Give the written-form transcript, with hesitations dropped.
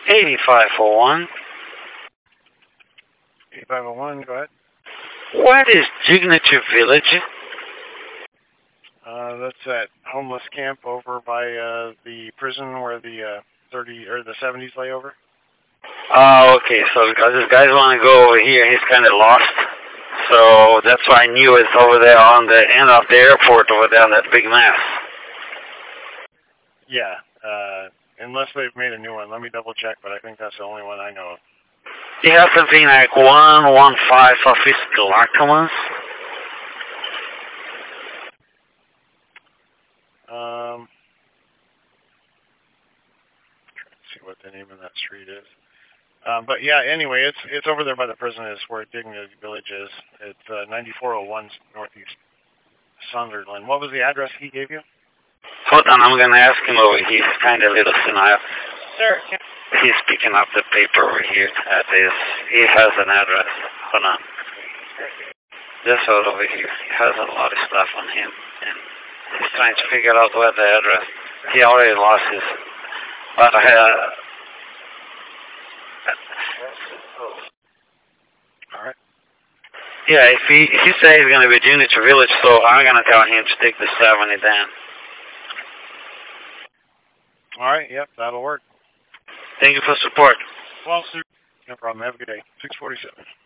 8501. 8501, go ahead. What is Signature Village? That's that homeless camp over by the prison where the 30 or the 70s lay over. Oh, okay. So because this guys want to go over here, he's kind of lost. So that's why I knew it's over there on the end of the airport over there on that big mass. Yeah, unless they've made a new one. Let me double check, but I think that's the only one I know of. You have something like 115 Office Galactomans? Let's see what the name of that street is. But yeah, anyway, it's over there by the prison is where Dignity Village is. It's 9401 Northeast Sunderland. What was the address he gave you? Hold on, I'm gonna ask him over here. He's kind of a little senile. Sir. He's picking up the paper over here. He has an address. Hold on. This one over here. He has a lot of stuff on him. And he's trying to figure out where the address. He already lost his. But Alright. Yeah, if he said he's gonna be Signature Village, so I'm gonna tell him to take the 70 then. Alright, yep, that'll work. Thank you for support. Well, sir. No problem. Have a good day. 647.